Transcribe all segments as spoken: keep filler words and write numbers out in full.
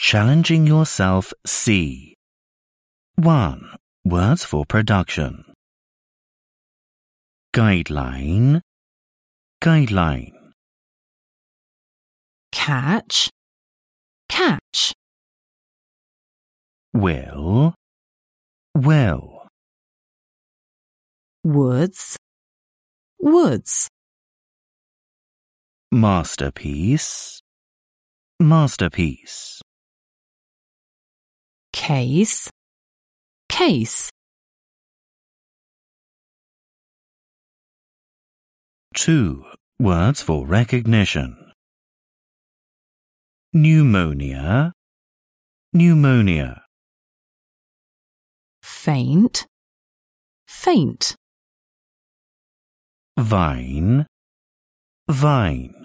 Challenging Yourself C. one. Words for production. Guideline, guideline. Catch, catch. Will, will. Woods, woods. Masterpiece, masterpiece. Case, case. two. Words for recognition. Pneumonia, pneumonia. Faint, faint. Vine, vine.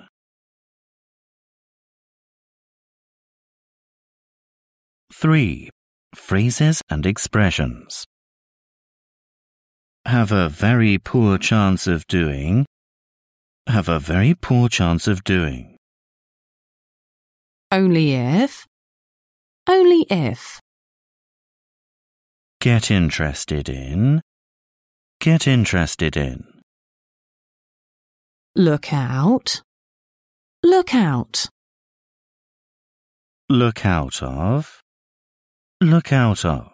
three. Phrases and expressions. Have a very poor chance of doing. Have a very poor chance of doing. Only if, only if. Get interested in. Get interested in. Look out, look out. Look out of. Look out of.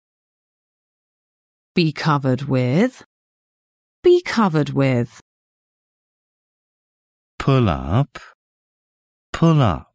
Be covered with, be covered with. Pull up. Pull up.